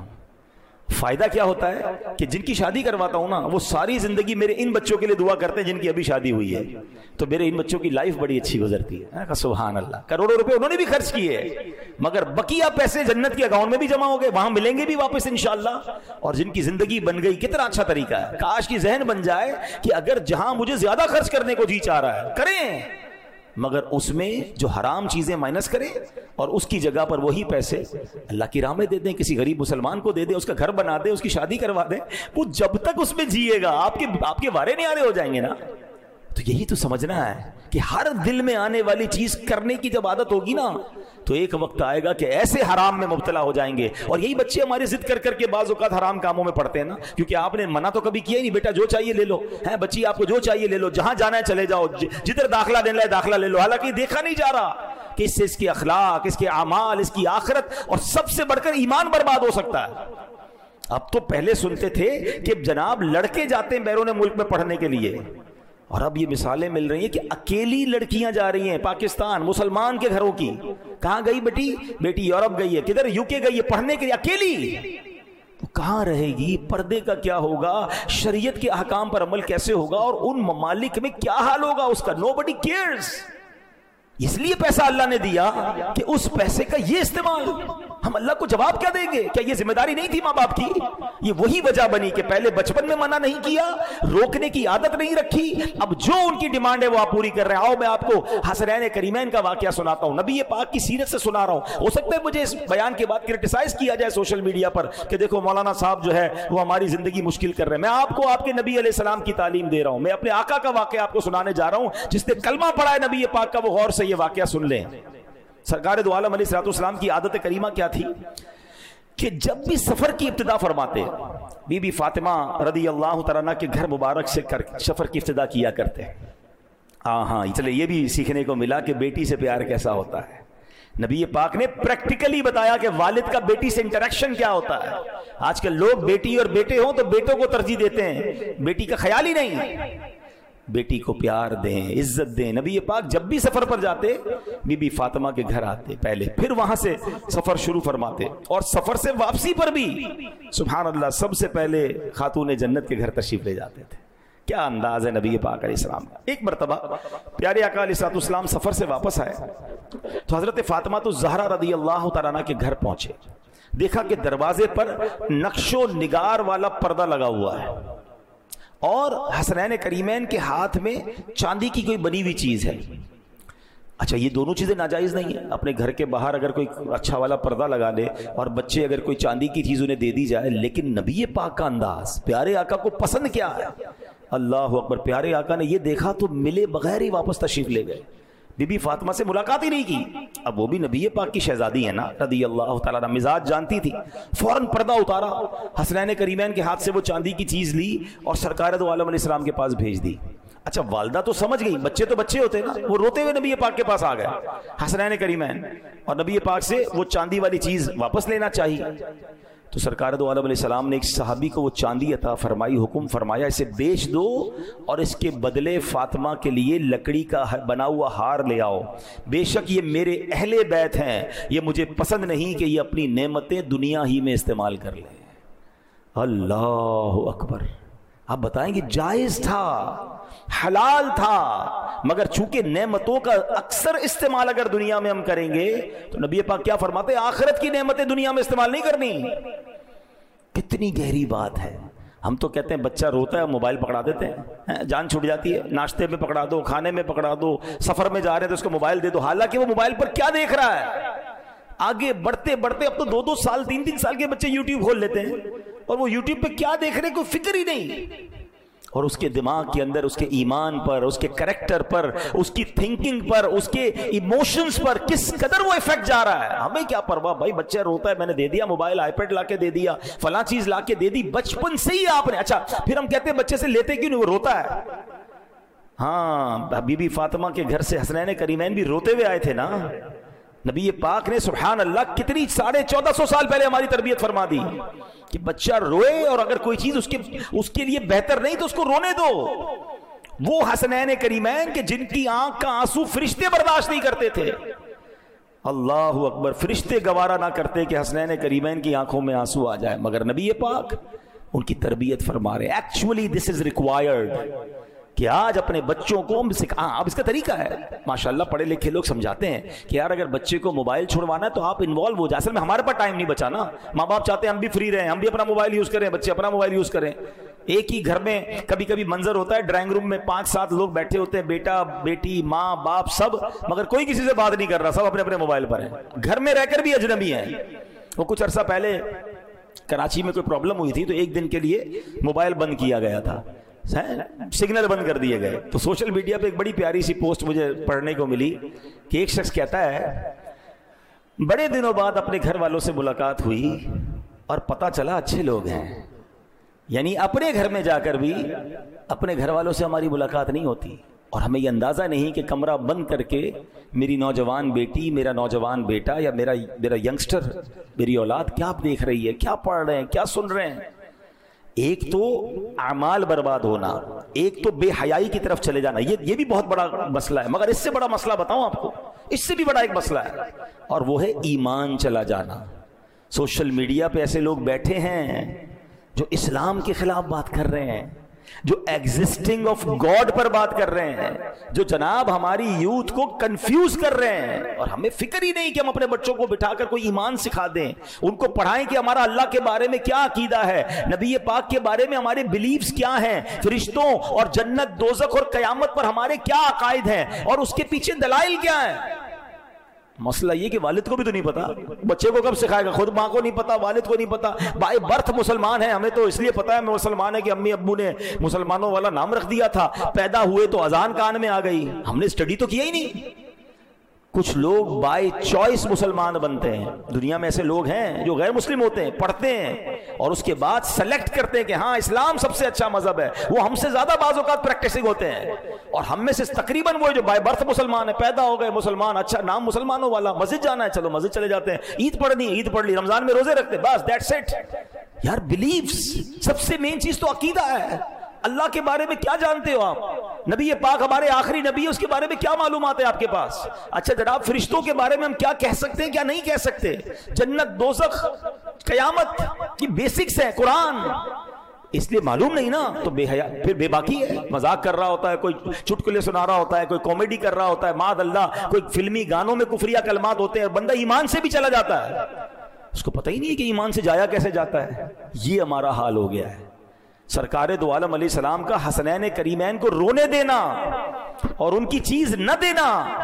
فائدہ کیا ہوتا ہے کہ جن کی شادی کرواتا ہوں نا وہ ساری زندگی میرے ان بچوں کے لیے دعا کرتے ہیں جن کی ابھی شادی ہوئی ہے, تو میرے ان بچوں کی لائف بڑی اچھی گزرتی ہے. سبحان اللہ, کروڑوں روپے انہوں نے بھی خرچ کیے مگر بقیہ پیسے جنت کے اکاؤنٹ میں بھی جمع ہو گئے, وہاں ملیں گے بھی واپس انشاءاللہ. اور جن کی زندگی بن گئی, کتنا اچھا طریقہ ہے. کاش کی ذہن بن جائے کہ اگر جہاں مجھے زیادہ خرچ کرنے کو جی چاہ رہا ہے کریں, مگر اس میں جو حرام چیزیں مائنس کریں اور اس کی جگہ پر وہی پیسے اللہ کی راہ میں دے دیں, کسی غریب مسلمان کو دے دیں, اس کا گھر بنا دیں, اس کی شادی کروا دیں. وہ جب تک اس میں جیے گا آپ کے آپ کے وارے نہیں آنے ہو جائیں گے نا. تو یہی تو سمجھنا ہے کہ ہر دل میں آنے والی چیز کرنے کی جب عادت ہوگی نا تو ایک وقت آئے گا کہ ایسے حرام میں مبتلا ہو جائیں گے. اور یہی بچے ہماری ضد کر کر کے بعض اوقات حرام کاموں میں پڑتے ہیں نا, کیونکہ آپ نے منع تو کبھی کیا ہی نہیں, بیٹا جو چاہیے لے لو, ہے بچی آپ کو جو چاہیے لے لو, جہاں جانا ہے چلے جاؤ, جدھر داخلہ دینا ہے داخلہ لے لو. حالانکہ دیکھا نہیں جا رہا کہ اس سے اس کے اخلاق, اس کے اعمال, اس کی آخرت اور سب سے بڑھ کر ایمان برباد ہو سکتا ہے. اب تو پہلے سنتے تھے کہ جناب لڑکے جاتے ہیں بیرون ملک میں پڑھنے کے لیے, اور اب یہ مثالیں مل رہی ہیں کہ اکیلی لڑکیاں جا رہی ہیں پاکستان مسلمان کے گھروں کی. کہاں گئی بیٹی؟ بیٹی یورپ گئی ہے. کدھر؟ یو کے گئی ہے پڑھنے کے لیے اکیلی. تو کہاں رہے گی؟ پردے کا کیا ہوگا؟ شریعت کے احکام پر عمل کیسے ہوگا؟ اور ان ممالک میں کیا حال ہوگا اس کا؟ nobody cares. اس لیے پیسہ اللہ نے دیا کہ اس پیسے کا یہ استعمال. ہم اللہ کو جواب کیا دیں گے؟ کیا یہ ذمہ داری نہیں تھی ماں باپ کی؟ یہ وہی وجہ بنی کہ پہلے بچپن میں منع نہیں کیا, روکنے کی عادت نہیں رکھی, اب جو ان کی ڈیمانڈ ہے وہ آپ پوری کر رہے ہیں. آؤ میں آپ کو حسنین کریمین کا واقعہ سناتا ہوں, نبی پاک کی سیرت سے سنا رہا ہوں. ہو سکتا ہے مجھے اس بیان کے بعد کرٹیسائز کیا جائے سوشل میڈیا پر کہ دیکھو مولانا صاحب جو ہے وہ ہماری زندگی مشکل کر رہے ہیں. میں آپ کو آپ کے نبی علیہ السلام کی تعلیم دے رہا ہوں. میں اپنے آقا کا واقعہ آپ کو سنانے جا رہا ہوں. جس نے کلمہ پڑھا ہے نبی پاک کا وہ غور سے یہ واقعہ سن لیں. سرکار دو عالم علیہ الصلوۃ والسلام کی عادت کریمہ کیا تھی کہ جب بھی سفر کی ابتدا فرماتے بی بی فاطمہ رضی اللہ تعالیٰ عنہ کے گھر مبارک سے کر سفر کی ابتدا کیا کرتے. ہاں ہاں چلے یہ بھی سیکھنے کو ملا کہ بیٹی سے پیار کیسا ہوتا ہے. نبی پاک نے پریکٹیکلی بتایا کہ والد کا بیٹی سے انٹریکشن کیا ہوتا ہے. آج کل لوگ بیٹی اور بیٹے ہوں تو بیٹوں کو ترجیح دیتے ہیں, بیٹی کا خیال ہی نہیں. بیٹی کو پیار دیں, عزت دیں. نبی پاک جب بھی سفر پر جاتے بی بی فاطمہ کے گھر آتے پہلے, پھر وہاں سے سفر شروع فرماتے, اور سفر سے واپسی پر بھی سبحان اللہ سب سے پہلے خاتون جنت کے گھر تشریف لے جاتے تھے. کیا انداز ہے نبی پاک علیہ السلام کا. ایک مرتبہ پیارے آقا علیہ الصلوۃ والسلام سفر سے واپس آئے تو حضرت فاطمہ تو زہرا رضی اللہ تعالیٰ عنہ کے گھر پہنچے. دیکھا کہ دروازے پر نقش و نگار والا پردہ لگا ہوا ہے اور حسنین کریمین کے ہاتھ میں چاندی کی کوئی بنی ہوئی چیز ہے. اچھا یہ دونوں چیزیں ناجائز نہیں ہیں. اپنے گھر کے باہر اگر کوئی اچھا والا پردہ لگا لے اور بچے اگر کوئی چاندی کی چیز انہیں دے دی جائے, لیکن نبی پاک کا انداز, پیارے آقا کو پسند کیا ہے. اللہ اکبر, پیارے آقا نے یہ دیکھا تو ملے بغیر ہی واپس تشریف لے گئے. بی بی فاطمہ سے ملاقات ہی نہیں کی. اب وہ بھی نبی پاک کی شہزادی ہے نا رضی اللہ تعالیٰ عنہ, مزاج جانتی تھی. فوراً پردہ اتارا, حسنین کریمین کے ہاتھ سے وہ چاندی کی چیز لی اور سرکار دو عالم علیہ السلام کے پاس بھیج دی. اچھا والدہ تو سمجھ گئی, بچے تو بچے ہوتے نا, وہ روتے ہوئے نبی پاک کے پاس آ گئے حسنین کریمین, اور نبی پاک سے وہ چاندی والی چیز واپس لینا چاہیے. تو سرکار دو عالم علیہ السلام نے ایک صحابی کو وہ چاندی عطا فرمائی, حکم فرمایا اسے بیچ دو اور اس کے بدلے فاطمہ کے لیے لکڑی کا بنا ہوا ہار لے آؤ. بے شک یہ میرے اہل بیت ہیں, یہ مجھے پسند نہیں کہ یہ اپنی نعمتیں دنیا ہی میں استعمال کر لیں. اللہ اکبر. آپ بتائیں گے جائز تھا, حلال تھا, مگر چونکہ نعمتوں کا اکثر استعمال اگر دنیا میں ہم کریں گے تو نبی پاک کیا فرماتے ہیں, آخرت کی نعمتیں دنیا میں استعمال نہیں کرنی. کتنی گہری بات ہے. ہم تو کہتے ہیں بچہ روتا ہے موبائل پکڑا دیتے ہیں, جان چھوٹ جاتی ہے, ناشتے میں پکڑا دو, کھانے میں پکڑا دو, سفر میں جا رہے ہیں تو اس کو موبائل دے دو. حالانکہ وہ موبائل پر کیا دیکھ رہا ہے. آگے بڑھتے بڑھتے اب تو دو دو سال تین تین سال کے بچے یوٹیوب کھول لیتے ہیں اور وہ یوٹیوب پہ کیا دیکھ رہے ہیں کوئی فکر ہی نہیں. اور اس کے دماغ کے اندر اس کے ایمان پر, اس کے کریکٹر پر, اس کی تھنکنگ پر, اس کے ایموشنز پر کس قدر وہ ایفیکٹ جا رہا ہے. ہمیں کیا پرواہ بھائی, بچہ روتا ہے میں نے دے دیا موبائل, آئی پیڈ لا کے دے دیا, فلاں چیز لا کے دے دی, بچپن سے ہی آپ نے. اچھا پھر ہم کہتے ہیں بچے سے لیتے کیوں نہیں, وہ روتا ہے. ہاں بی بی فاطمہ کے گھر سے حسنین کریمین بھی روتے ہوئے آئے تھے نا. نبی پاک نے سبحان اللہ کتنی ساڑھے چودہ سو سال پہلے ہماری تربیت فرما دی کہ بچہ روئے اور اگر کوئی چیز اس کے اس کے لیے بہتر نہیں تو اس کو رونے دو. وہ حسنین کریمین کہ جن کی آنکھ کا آنسو فرشتے برداشت نہیں کرتے تھے. اللہ اکبر, فرشتے گوارا نہ کرتے کہ حسنین کریمین کی آنکھوں میں آنسو آ جائے, مگر نبی پاک ان کی تربیت فرما رہے. ایکچولی دس از ریکوائرڈ کہ آج اپنے بچوں کو ہاں اب اس کا طریقہ ہے ماشاءاللہ, پڑھے لکھے لوگ سمجھاتے ہیں کہ یار اگر بچے کو موبائل چھوڑوانا ہے تو آپ انوالو ہو جائیں. اصل میں ہمارے پاس ٹائم نہیں بچا نا, ماں باپ چاہتے ہیں ہم بھی فری رہیں, ہم بھی اپنا موبائل یوز کریں, بچے اپنا موبائل یوز کریں. ایک ہی گھر میں کبھی کبھی منظر ہوتا ہے ڈرائنگ روم میں پانچ سات لوگ بیٹھے ہوتے ہیں, بیٹا بیٹی ماں باپ سب, مگر کوئی کسی سے بات نہیں کر رہا, سب اپنے اپنے موبائل پر ہیں. گھر میں رہ کر بھی اجنبی ہیں. وہ کچھ عرصہ پہلے کراچی میں کوئی پرابلم ہوئی تھی تو ایک دن کے لیے موبائل بند کیا گیا تھا, سگنل بند کر دیے گئے. تو سوشل میڈیا پہ ایک بڑی پیاری سی پوسٹ مجھے پڑھنے کو ملی کہ ایک شخص کہتا ہے بڑے دنوں بعد اپنے گھر والوں سے ملاقات ہوئی اور پتہ چلا اچھے لوگ ہیں. یعنی اپنے گھر میں جا کر بھی اپنے گھر والوں سے ہماری ملاقات نہیں ہوتی, اور ہمیں یہ اندازہ نہیں کہ کمرہ بند کر کے میری نوجوان بیٹی, میرا نوجوان بیٹا یا میرا میرا ینگسٹر, میری اولاد کیا دیکھ رہی ہے, کیا پڑھ رہے ہیں, کیا سن رہے ہیں. ایک تو اعمال برباد ہونا، ایک تو بے حیائی کی طرف چلے جانا، یہ یہ بھی بہت بڑا مسئلہ ہے، مگر اس سے بڑا مسئلہ بتاؤں آپ کو، اس سے بھی بڑا ایک مسئلہ ہے، اور وہ ہے ایمان چلا جانا۔ سوشل میڈیا پہ ایسے لوگ بیٹھے ہیں جو اسلام کے خلاف بات کر رہے ہیں، جو ایگزسٹنگ آف گاڈ پر بات کر رہے ہیں، جو جناب ہماری یوتھ کو کنفیوز کر رہے ہیں، اور ہمیں فکر ہی نہیں کہ ہم اپنے بچوں کو بٹھا کر کوئی ایمان سکھا دیں، ان کو پڑھائیں کہ ہمارا اللہ کے بارے میں کیا عقیدہ ہے، نبی پاک کے بارے میں ہمارے بلیفز کیا ہیں، فرشتوں اور جنت دوزخ اور قیامت پر ہمارے کیا عقائد ہیں، اور اس کے پیچھے دلائل کیا ہیں۔ مسئلہ یہ کہ والد کو بھی تو نہیں پتا، بچے کو کب سکھائے گا؟ خود ماں کو نہیں پتا، والد کو نہیں پتا، بائی برتھ مسلمان ہیں، ہمیں تو اس لیے پتا ہے میں مسلمان ہے کہ امی ابو نے مسلمانوں والا نام رکھ دیا تھا، پیدا ہوئے تو اذان کان میں آ گئی، ہم نے اسٹڈی تو کیا ہی نہیں۔ کچھ لوگ بائی چوائس مسلمان بنتے ہیں، دنیا میں ایسے لوگ ہیں جو غیر مسلم ہوتے ہیں، پڑھتے ہیں اور اس کے بعد سلیکٹ کرتے ہیں کہ ہاں اسلام سب سے اچھا مذہب ہے، وہ ہم سے زیادہ بعض اوقات پریکٹسنگ ہوتے ہیں، اور ہم میں سے تقریباً وہ جو بائی برتھ مسلمان ہے، پیدا ہو گئے مسلمان، اچھا نام مسلمانوں والا، مسجد جانا ہے چلو مسجد چلے جاتے ہیں، عید پڑھنی عید پڑھ لی، رمضان میں روزے رکھتے، بس دیٹس اٹ۔ یار بلیفز، سب سے مین چیز تو عقیدہ ہے۔ اللہ کے بارے میں کیا جانتے ہو آپ؟ نبی پاک ہمارے آخری نبی ہے، اس کے بارے میں کیا معلومات ہے آپ کے پاس؟ اچھا جناب فرشتوں کے بارے میں ہم کیا کہہ سکتے ہیں، کیا نہیں کہہ سکتے؟ جنت دوزخ قیامت کی بیسکس ہیں قرآن، اس لیے معلوم نہیں نا تو بے حیا، پھر بے باکی ہے، مذاق کر رہا ہوتا ہے، کوئی چٹکلے سنا رہا ہوتا ہے، کوئی کامیڈی کر رہا ہوتا ہے، معاذ اللہ کوئی فلمی گانوں میں کفریہ کلمات ہوتے ہیں، بندہ ایمان سے بھی چلا جاتا ہے، اس کو پتہ ہی نہیں کہ ایمان سے جایا کیسے جاتا ہے۔ یہ ہمارا حال ہو گیا ہے۔ سرکار دو عالم علیہ السلام کا حسنین کریمین کو رونے دینا اور ان کی چیز نہ دینا،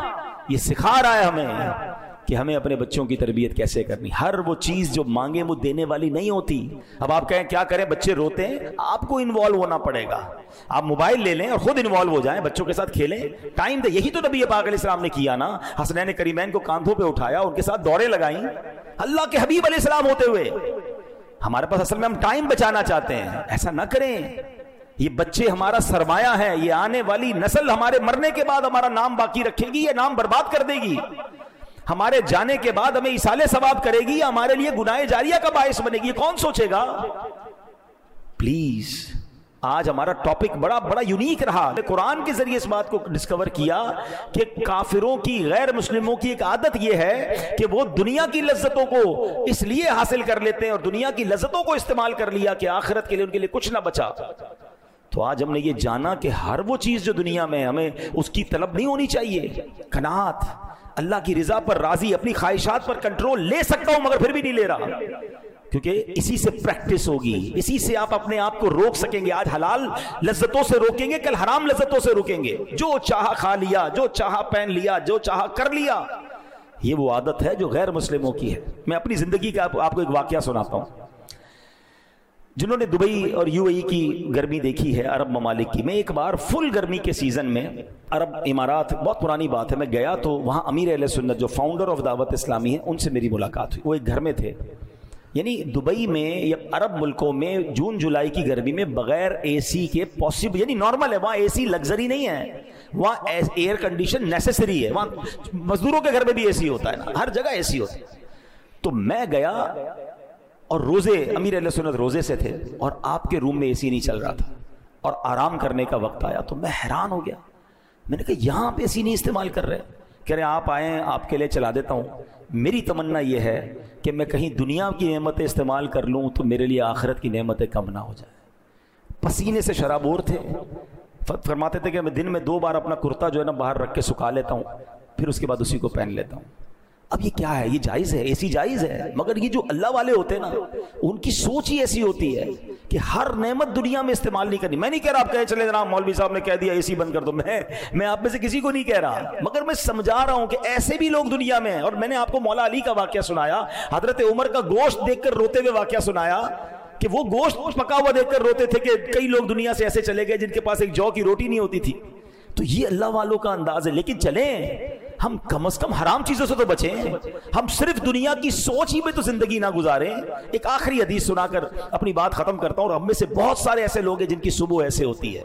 یہ سکھا رہا ہے ہمیں کہ ہمیں اپنے بچوں کی تربیت کیسے کرنی۔ ہر وہ چیز جو مانگے وہ دینے والی نہیں ہوتی۔ اب آپ کہیں کیا کریں، بچے روتے ہیں، آپ کو انوالو ہونا پڑے گا، آپ موبائل لے لیں اور خود انوالو ہو جائیں، بچوں کے ساتھ کھیلیں، ٹائم دیں۔ یہی تو نبی پاک علیہ السلام نے کیا نا، حسنین کریمین کو کاندھوں پہ اٹھایا، ان کے ساتھ دوڑیں لگائیں، اللہ کے حبیب علیہ السلام ہوتے ہوئے۔ ہمارے پاس اصل میں ہم ٹائم بچانا چاہتے ہیں، ایسا نہ کریں۔ یہ بچے ہمارا سرمایہ ہے، یہ آنے والی نسل ہمارے مرنے کے بعد ہمارا نام باقی رکھے گی، یہ نام برباد کر دے گی، ہمارے جانے کے بعد ہمیں ایصال ثواب کرے گی یا ہمارے لیے گناہ جاریہ کا باعث بنے گی، یہ کون سوچے گا؟ پلیز، آج ہمارا ٹاپک بڑا بڑا یونیک رہا۔ قرآن کے ذریعے اس بات کو ڈسکور کیا کہ کافروں کی، غیر مسلموں کی ایک عادت یہ ہے کہ وہ دنیا کی لذتوں کو اس لیے حاصل کر لیتے ہیں اور دنیا کی لذتوں کو استعمال کر لیا کہ آخرت کے لیے ان کے لیے کچھ نہ بچا۔ تو آج ہم نے یہ جانا کہ ہر وہ چیز جو دنیا میں ہمیں اس کی طلب نہیں ہونی چاہیے، قناعت، اللہ کی رضا پر راضی، اپنی خواہشات پر کنٹرول لے سکتا ہوں مگر پھر بھی نہیں لے رہا، کیونکہ اسی سے پریکٹس ہوگی، اسی سے آپ اپنے آپ کو روک سکیں گے۔ آج حلال لذتوں سے روکیں گے، کل حرام لذتوں سے روکیں گے، جو چاہا کھا لیا، جو چاہا پہن لیا، جو چاہا کر لیا۔ یہ وہ عادت ہے جو غیر مسلموں کی ہے۔ میں اپنی زندگی کا آپ کو ایک واقعہ سناتا ہوں۔ جنہوں نے دبئی اور یو اے ای کی گرمی دیکھی ہے، عرب ممالک کی، میں ایک بار فل گرمی کے سیزن میں عرب امارات، بہت پرانی بات ہے، میں گیا تو وہاں امیر اہل سنت جو فاؤنڈر آف دعوت اسلامی ہے ان سے میری ملاقات ہوئی۔ وہ ایک گھر میں تھے، یعنی دبئی میں یا عرب ملکوں میں جون جولائی کی گرمی میں بغیر اے سی کے پاسبل، یعنی نارمل ہے، وہاں اے سی لگژری نہیں ہے، وہاں ایئر کنڈیشن نیسیسری ہے، وہاں مزدوروں کے گھر میں بھی اے سی ہوتا ہے نا، ہر جگہ اے سی ہوتا ہے۔ تو میں گیا اور روزے، امیر اہل سنت روزے سے تھے اور آپ کے روم میں اے سی نہیں چل رہا تھا اور آرام کرنے کا وقت آیا تو میں حیران ہو گیا۔ میں نے کہا یہاں پہ اے سی نہیں استعمال کر رہے؟ کہہ رہے آپ آئیں آپ کے لیے چلا دیتا ہوں۔ میری تمنا یہ ہے کہ میں کہیں دنیا کی نعمتیں استعمال کر لوں تو میرے لیے آخرت کی نعمتیں کم نہ ہو جائیں۔ پسینے سے شرابور تھے، فرماتے تھے کہ میں دن میں دو بار اپنا کرتا جو ہے نا باہر رکھ کے سکھا لیتا ہوں، پھر اس کے بعد اسی کو پہن لیتا ہوں۔ اب یہ کیا ہے؟ یہ جائز ہے، ایسی جائز ہے، مگر یہ جو اللہ والے ہوتے ہیں نا ان کی سوچ ہی ایسی ہوتی ہے کہ ہر نعمت دنیا میں استعمال نہیں کرنی۔ میں نہیں کہہ رہا آپ کہے چلے جناب مولوی صاحب نے کہہ دیا اے سی بند کر دو، میں میں آپ میں سے کسی کو نہیں کہہ رہا، مگر میں سمجھا رہا ہوں کہ ایسے بھی لوگ دنیا میں ہیں۔ اور میں نے آپ کو مولا علی کا واقعہ سنایا، حضرت عمر کا گوشت دیکھ کر روتے ہوئے واقعہ سنایا کہ وہ گوشت پکا ہوا دیکھ کر روتے تھے کہ کئی لوگ دنیا سے ایسے چلے گئے جن کے پاس ایک جو کی روٹی نہیں ہوتی تھی۔ تو یہ اللہ والوں کا انداز ہے۔ لیکن چلیں ہم کم از کم حرام چیزوں سے تو بچیں، ہم صرف دنیا کی سوچ ہی میں تو زندگی نہ گزاریں۔ ایک آخری حدیث سنا کر اپنی بات ختم کرتا ہوں۔ اور ہم میں سے بہت سارے ایسے لوگ ہیں جن کی صبح ایسے ہوتی ہے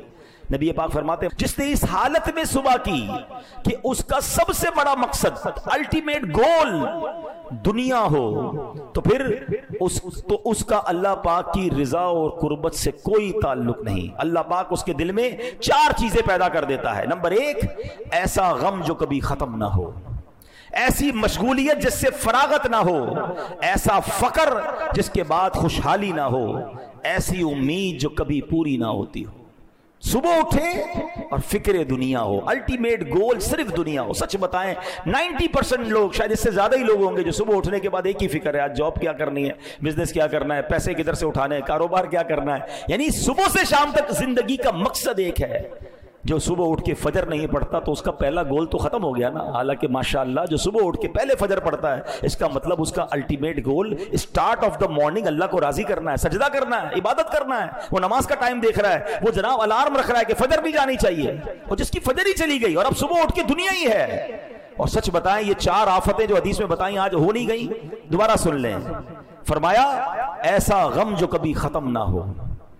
نبی پاک فرماتے ہیں جس نے اس حالت میں صبح کی کہ اس کا سب سے بڑا مقصد الٹیمیٹ گول دنیا ہو تو پھر اس تو اس کا اللہ پاک کی رضا اور قربت سے کوئی تعلق نہیں. اللہ پاک اس کے دل میں چار چیزیں پیدا کر دیتا ہے. نمبر ایک، ایسا غم جو کبھی ختم نہ ہو، ایسی مشغولیت جس سے فراغت نہ ہو، ایسا فقر جس کے بعد خوشحالی نہ ہو، ایسی امید جو کبھی پوری نہ ہوتی ہو. صبح اٹھے اور فکر دنیا ہو، الٹیمیٹ گول صرف دنیا ہو. سچ بتائیں نائنٹی پرسنٹ لوگ، شاید اس سے زیادہ ہی لوگ ہوں گے جو صبح اٹھنے کے بعد ایک ہی فکر ہے، آج جاب کیا کرنی ہے، بزنس کیا کرنا ہے، پیسے کدھر سے اٹھانے ہیں، کاروبار کیا کرنا ہے. یعنی صبح سے شام تک زندگی کا مقصد ایک ہے. جو صبح اٹھ کے فجر نہیں پڑھتا تو اس کا پہلا گول تو ختم ہو گیا نا. حالانکہ ماشاءاللہ جو صبح اٹھ کے پہلے فجر پڑھتا ہے اس کا مطلب اس کا ultimate goal start of the morning اللہ کو راضی کرنا ہے، سجدہ کرنا ہے، عبادت کرنا ہے. وہ نماز کا ٹائم دیکھ رہا ہے، وہ جناب الارم رکھ رہا ہے کہ فجر بھی جانی چاہیے، اور جس کی فجر ہی چلی گئی اور اب صبح اٹھ کے دنیا ہی ہے. اور سچ بتائیں یہ چار آفتیں جو حدیث میں بتائیں آج ہو نہیں گئی. دوبارہ سن لیں، فرمایا ایسا غم جو کبھی ختم نہ ہو.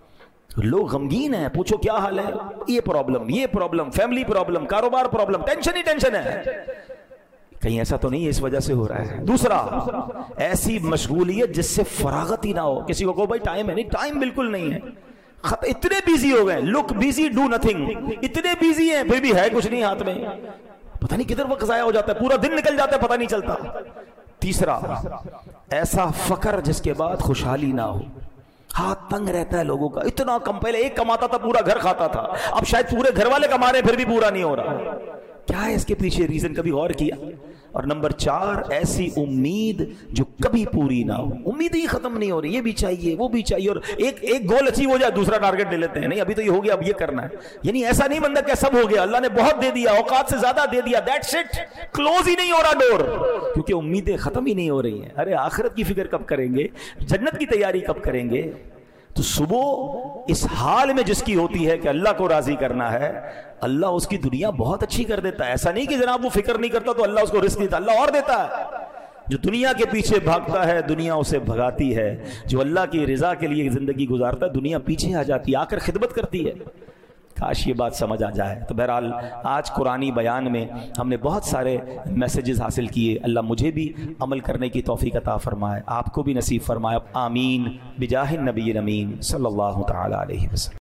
لوگ غمگین ہیں، پوچھو کیا حال ہے، یہ پرابلم، یہ پرابلم، فیملی پرابلم، کاروبار پرابلم، ٹینشن ہی ٹینشن ہے. کہیں ایسا تو نہیں ہے اس وجہ سے ہو رہا ہے. دوسرا، ایسی مشغولیت جس سے فراغت ہی نہ ہو. کسی کو کہو بھائی ٹائم ہے، نہیں ٹائم بالکل نہیں ہے. اتنے بیزی ہو گئے، لک بیزی ڈو نتھنگ. اتنے بیزی ہیں پھر بھی ہے کچھ نہیں ہاتھ میں، پتہ نہیں کدھر وقت ضائع ہو جاتا ہے، پورا دن نکل جاتا ہے پتہ نہیں چلتا. تیسرا، ایسا فقر جس کے بعد خوشحالی نہ ہو. ہاتھ تنگ رہتا ہے لوگوں کا. اتنا کم، پہلے ایک کماتا تھا پورا گھر کھاتا تھا، اب شاید پورے گھر والے کما رہے پھر بھی پورا نہیں ہو رہا. کیا ہے اس کے پیچھے ریزن، کبھی غور کیا؟ اور نمبر چار، ایسی امید جو کبھی پوری نہ ہو. امید ہی ختم نہیں ہو رہی، یہ بھی چاہیے وہ بھی چاہیے، اور ایک ایک گول اچیو ہو جائے دوسرا ٹارگٹ لے لیتے ہیں، نہیں ابھی تو یہ ہو گیا اب یہ کرنا ہے. یعنی ایسا نہیں بندہ کہ سب ہو گیا، اللہ نے بہت دے دیا، اوقات سے زیادہ دے دیا، دیٹس اٹ، کلوز ہی نہیں ہو رہا ڈور، کیونکہ امیدیں ختم ہی نہیں ہو رہی ہیں. ارے آخرت کی فکر کب کریں گے، جنت کی تیاری کب کریں گے؟ تو صبح اس حال میں جس کی ہوتی ہے کہ اللہ کو راضی کرنا ہے، اللہ اس کی دنیا بہت اچھی کر دیتا ہے. ایسا نہیں کہ جناب وہ فکر نہیں کرتا تو اللہ اس کو رزق دیتا، اللہ اور دیتا ہے. جو دنیا کے پیچھے بھاگتا ہے دنیا اسے بھگاتی ہے، جو اللہ کی رضا کے لیے زندگی گزارتا ہے دنیا پیچھے آ جاتی ہے، آ کر خدمت کرتی ہے. کاش یہ بات سمجھ آ جائے. تو بہرحال آج قرآنی بیان میں ہم نے بہت سارے میسیجز حاصل کیے. اللہ مجھے بھی عمل کرنے کی توفیق عطا فرمائے، آپ کو بھی نصیب فرمائے. آمین بجاہ النبی الامین صلی اللہ تعالی علیہ وسلم.